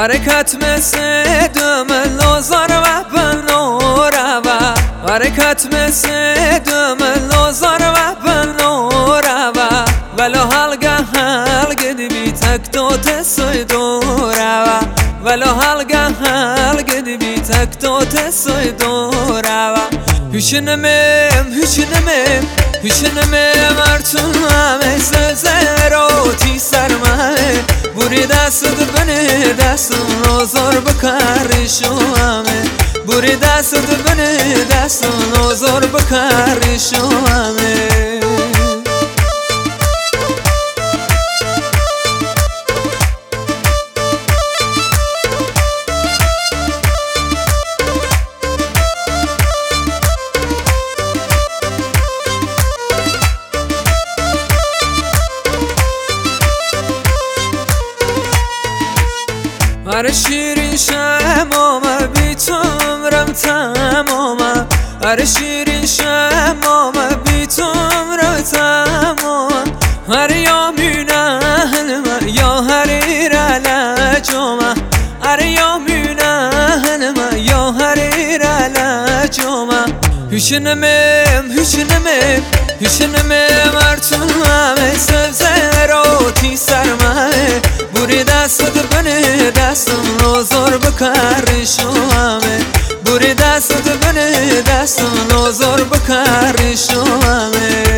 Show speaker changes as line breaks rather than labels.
حرکت مثل دم لوزار و بنورا و حرکت مثل دم لوزار و بنورا و ولو هلگه دبی تک دوت سوی دورا و ولو هلگه دبی تک دوت سوی دورا و هیچنمه مرتون همه سلزروتی سرمه بوری دست بنه دست نوزار بکارشو همه بوری دست بنه دست نوزار بکارشو همه هر شیرین شمامه بی تو عمرم تمامه هر شیرین شمامه بی تو عمرم تمامه هر یامینه هنمه یا هر ایرالجومه هر یامینه هنمه یا هر ایرالجومه هیچنمه مرتون همه سلزروتی سرمه بوری دست بنه دستم نوزار بکارشو همه بوری دست بنه دستم نوزار بکارشو همه